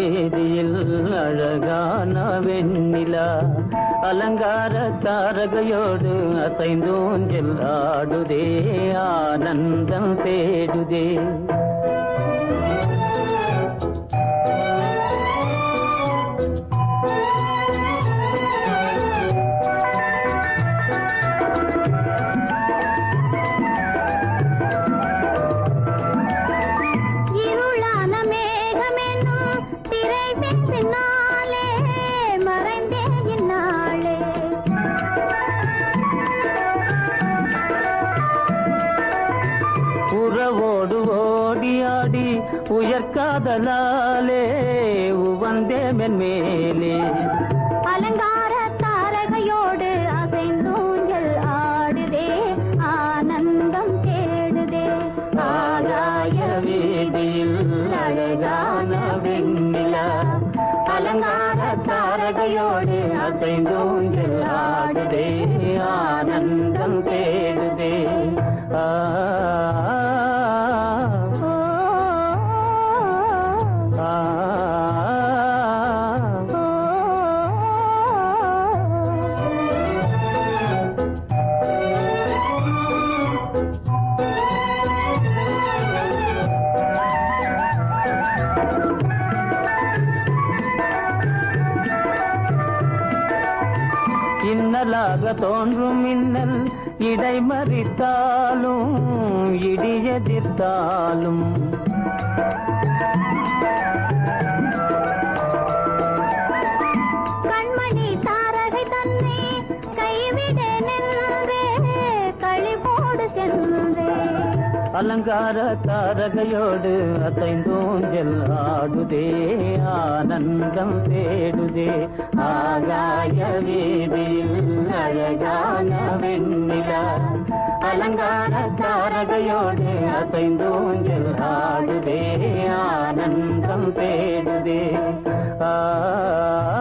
வீதியில் அழகான வெண்ணிலா அலங்கார தாரகையோடு அசைந்தூஞ்சல் ஆடுதே ஆனந்தம் தேடுதே. உயர்காதலாலே உவந்தே மென்மேலே அலங்கார தாரகையோடு அசைந்தூஞ்சல் ஆடுதே ஆனந்தம் தேடுதே. ஆகாய வீதியில் அழகான வெண்ணிலா அலங்கார தாரகையோடு அசைந்தூஞ்சல் ஆடுதே ஆனந்தம் தேடுதே. இன்னலாக தோன்றும் மின்னல் இடைமறித்தாலும் இடியெதிர்த்தாலும் கண்மணி தாரகை தன்னை கைவிட நின்றே களிபோடு சென்றே. அலங்கார தாரகையோடு அசைந்தூஞ்சல் ஆடுதே ஆனந்தம் தேடுதே. ஆகாய வீதியில் அழகான வெண்ணிலா அலங்கார தாரகையோடு அசைந்தூஞ்சல் ஆடுதே ஆனந்தம் தேடுதே.